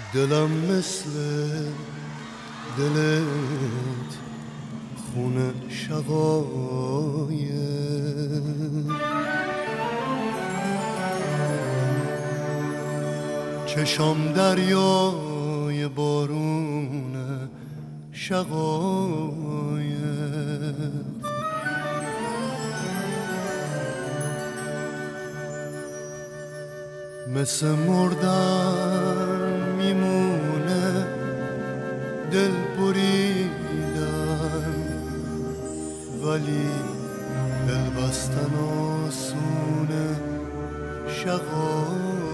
دلم مثل دلت خونه شقایق، چشام دریای بارون شقایق، مثل مردن میمونه دل بریدن، ولی دل بستن آسونه شقایق.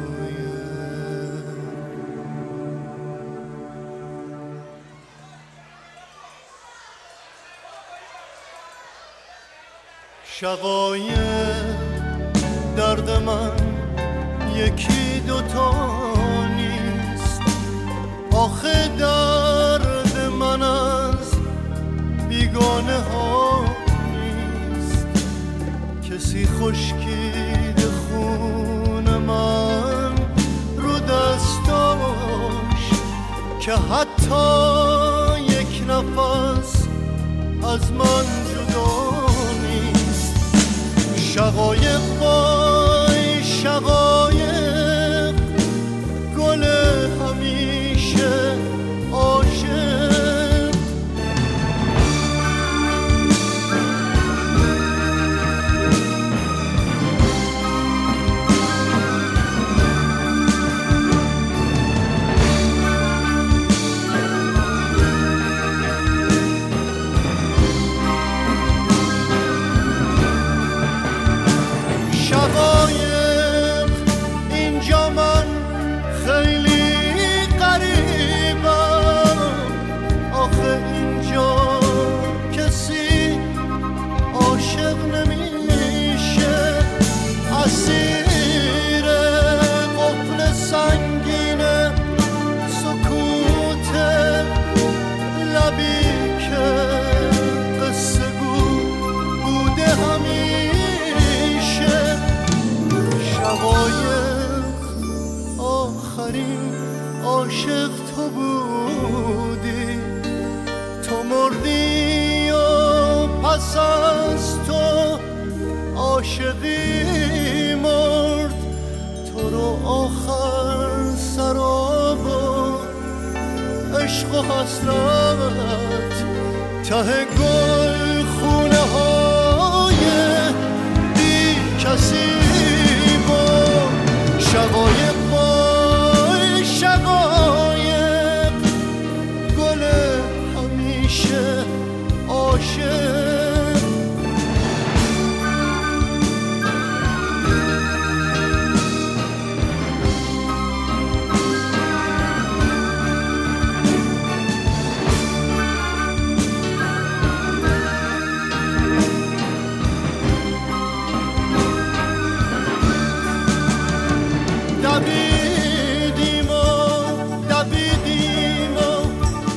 شقایق درد من یکی دوتا نیست، آخه درد من از بیگانه ها نیست. کسی خشکید خون من رو دستاش که حتی یک نفس از من جدا نیست. شقایق وای شقایق، گل همیشه عاشق. شقایق اینجا من خیلی غریبم، آخه اینجا کسی عاشق نمیشه. اسیر قفل سنگین سکوت لبی که قصه گو بوده همیشه. شقایق آخرین عاشق تو بودی، تو مردی و پس از تو عاشقی مرد. تو رو آخر سراب و عشق و حسرت ته گل خونه های بی کسی. شقایق وای شقایق، گل همیشه عاشق. دویدیم و دویدیم و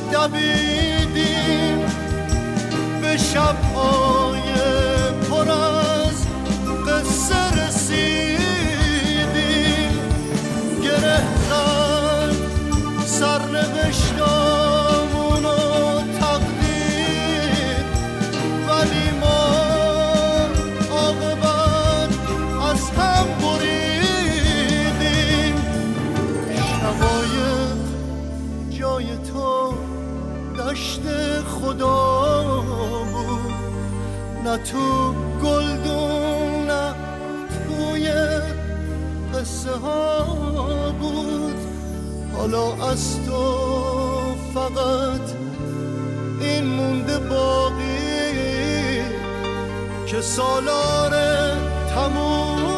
دویدیم به شب‌های پر از قصه رسیدیم. گره زد سرنوشتامون و تقدیر، ولی ما عاقبت از هم بریدیم. شقایق جای تو دشت خدا بود، نه تو گلدون نه توی قصه ها بود. حالا از تو فقط این مونده باقی که سالار تموم